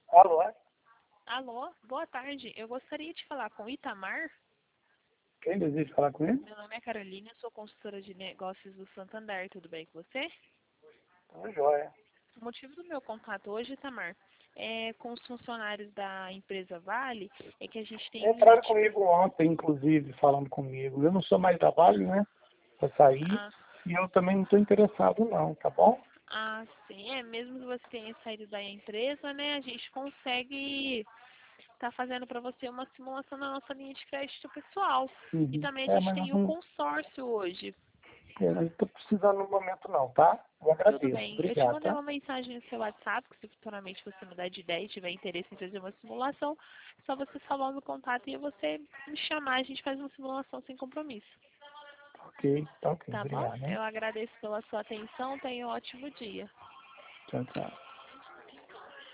Alô, é? Alô, boa tarde. Eu gostaria de falar com o Itamar. Quem deseja falar com ele? Meu nome é Carolina, eu sou consultora de negócios do Santander. Tudo bem com você? Tá joia. O motivo do meu contato hoje, Itamar, é com os funcionários da empresa Vale, é que a gente tem um Entraram limite. comigo ontem, inclusive, falando comigo. Eu não sou mais da Vale, né? Eu saí Ah, e eu também não estou interessado não, tá bom? sim, mesmo que você tenha saído da empresa, né? A gente consegue estar fazendo para você uma simulação da nossa linha de crédito pessoal. E Uhum. também a É, gente mas tem o não consórcio hoje. estou precisando no momento não, tá? Eu Tudo agradeço. bem. Eu te Obrigado, mandei tá? uma mensagem no seu WhatsApp, que se futuramente você mudar de ideia e tiver interesse em fazer uma simulação, é só você salvar o meu contato e você me chamar, a gente faz uma simulação sem compromisso. Ok, tá ok. Tá bom? Obrigado, hein? Eu agradeço pela sua atenção, tenha um ótimo dia. Tchau, tchau.